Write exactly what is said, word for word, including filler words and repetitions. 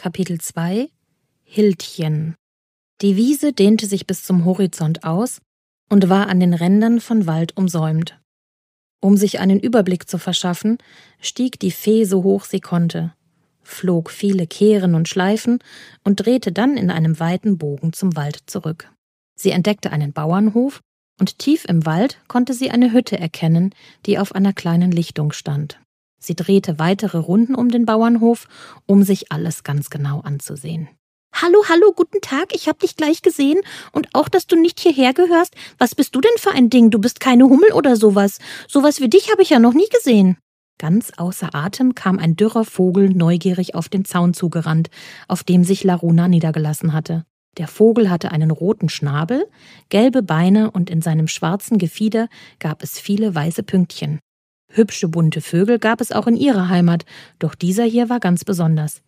Kapitel zwei Hildchen. Die Wiese dehnte sich bis zum Horizont aus und war an den Rändern von Wald umsäumt. Um sich einen Überblick zu verschaffen, stieg die Fee so hoch sie konnte, flog viele Kehren und Schleifen und drehte dann in einem weiten Bogen zum Wald zurück. Sie entdeckte einen Bauernhof, und tief im Wald konnte sie eine Hütte erkennen, die auf einer kleinen Lichtung stand. Sie drehte weitere Runden um den Bauernhof, um sich alles ganz genau anzusehen. »Hallo, hallo, guten Tag, ich hab dich gleich gesehen und auch, dass du nicht hierher gehörst. Was bist du denn für ein Ding? Du bist keine Hummel oder sowas. Sowas wie dich habe ich ja noch nie gesehen.« Ganz außer Atem kam ein dürrer Vogel neugierig auf den Zaun zugerannt, auf dem sich Laruna niedergelassen hatte. Der Vogel hatte einen roten Schnabel, gelbe Beine und in seinem schwarzen Gefieder gab es viele weiße Pünktchen. Hübsche bunte Vögel gab es auch in ihrer Heimat, doch dieser hier war ganz besonders.